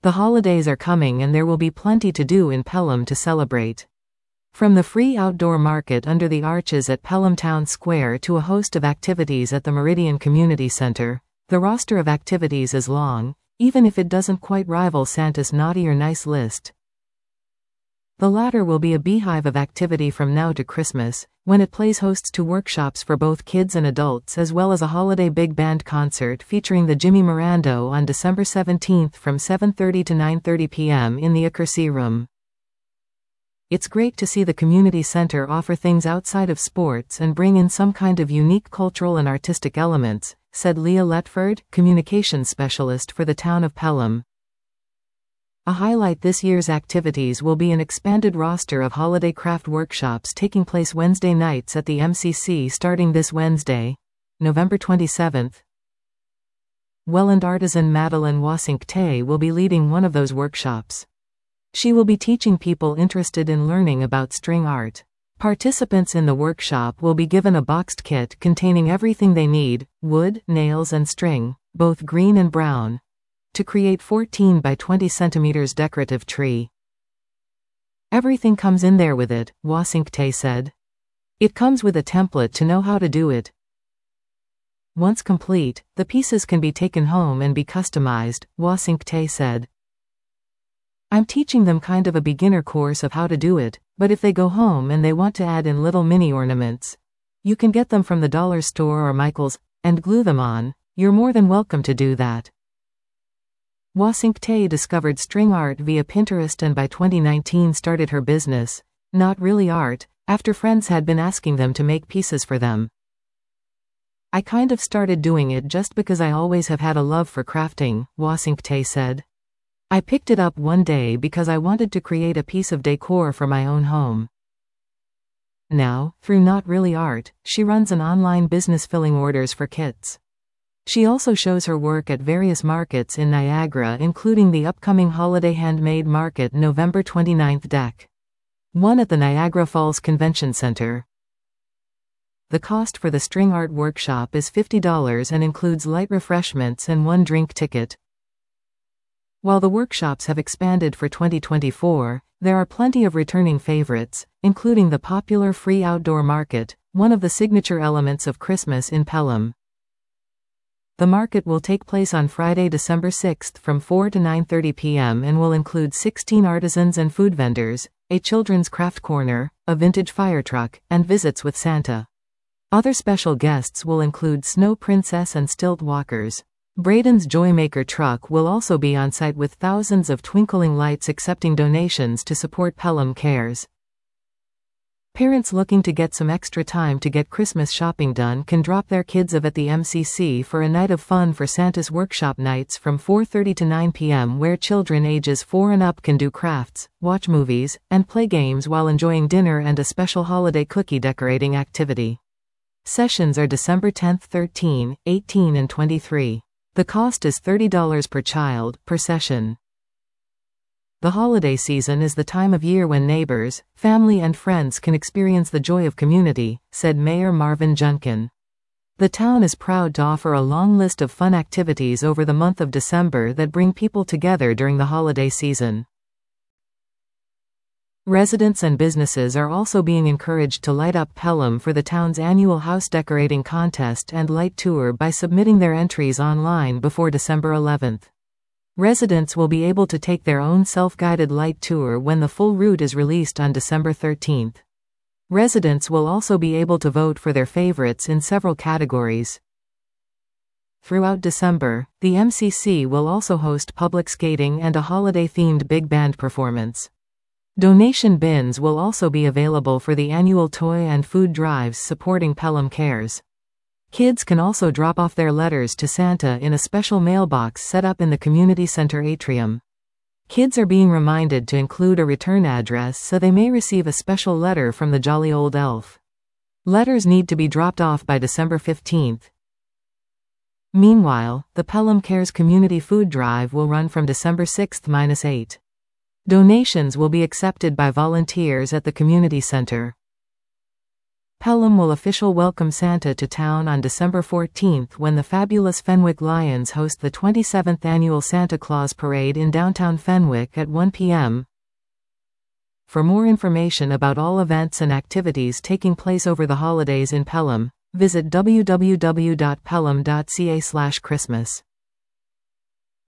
The holidays are coming and there will be plenty to do in Pelham to celebrate. From the free outdoor market under the arches at Pelham Town Square to a host of activities at the Meridian Community Center, the roster of activities is long, even if it doesn't quite rival Santa's naughty or nice list. The latter will be a beehive of activity from now to Christmas, when it plays hosts to workshops for both kids and adults as well as a holiday big band concert featuring the Jimmy Mirando on December 17th from 7:30 to 9:30 p.m. in the Accuracy Room. It's great to see the community center offer things outside of sports and bring in some kind of unique cultural and artistic elements, said Leah Letford, communications specialist for the town of Pelham. A highlight this year's activities will be an expanded roster of holiday craft workshops taking place Wednesday nights at the MCC starting this Wednesday, November 27th. Welland artisan Madeline Wasink-Tay will be leading one of those workshops. She will be teaching people interested in learning about string art. Participants in the workshop will be given a boxed kit containing everything they need, wood, nails and string, both green and brown, to create 14 by 20 centimeters decorative tree. Everything comes in there with it, Wasink-Tay said. It comes with a template to know how to do it. Once complete, the pieces can be taken home and be customized, Wasink-Tay said. I'm teaching them kind of a beginner course of how to do it, but if they go home and they want to add in little mini ornaments, you can get them from the dollar store or Michael's, and glue them on. You're more than welcome to do that. Wasink-Tay discovered string art via Pinterest and by 2019 started her business, Not Really Art, after friends had been asking them to make pieces for them. I kind of started doing it just because I always have had a love for crafting, Wasink-Tay said. I picked it up one day because I wanted to create a piece of decor for my own home. Now, through Not Really Art, she runs an online business filling orders for kits. She also shows her work at various markets in Niagara, including the upcoming Holiday Handmade Market November 29th Deck. One at the Niagara Falls Convention Center. The cost for the string art workshop is $50 and includes light refreshments and one drink ticket. While the workshops have expanded for 2024, there are plenty of returning favorites, including the popular free outdoor market, one of the signature elements of Christmas in Pelham. The market will take place on Friday, December 6th from 4 to 9:30 p.m. and will include 16 artisans and food vendors, a children's craft corner, a vintage fire truck, and visits with Santa. Other special guests will include Snow Princess and Stilt Walkers. Braden's Joymaker truck will also be on site with thousands of twinkling lights accepting donations to support Pelham Cares. Parents looking to get some extra time to get Christmas shopping done can drop their kids off at the MCC for a night of fun for Santa's Workshop nights from 4:30 to 9 p.m. where children ages 4 and up can do crafts, watch movies, and play games while enjoying dinner and a special holiday cookie decorating activity. Sessions are December 10th, 13, 18 and 23. The cost is $30 per child, per session. The holiday season is the time of year when neighbors, family and friends can experience the joy of community, said Mayor Marvin Junkin. The town is proud to offer a long list of fun activities over the month of December that bring people together during the holiday season. Residents and businesses are also being encouraged to light up Pelham for the town's annual house decorating contest and light tour by submitting their entries online before December 11th. Residents will be able to take their own self-guided light tour when the full route is released on December 13th. Residents will also be able to vote for their favorites in several categories. Throughout December, the MCC will also host public skating and a holiday-themed big band performance. Donation bins will also be available for the annual toy and food drives supporting Pelham Cares. Kids can also drop off their letters to Santa in a special mailbox set up in the community center atrium. Kids are being reminded to include a return address so they may receive a special letter from the jolly old elf. Letters need to be dropped off by December 15th. Meanwhile, the Pelham Cares Community Food Drive will run from December 6th-8. Donations will be accepted by volunteers at the community center. Pelham will officially welcome Santa to town on December 14 when the fabulous Fenwick Lions host the 27th annual Santa Claus Parade in downtown Fenwick at 1 p.m. For more information about all events and activities taking place over the holidays in Pelham, visit www.pelham.ca/Christmas.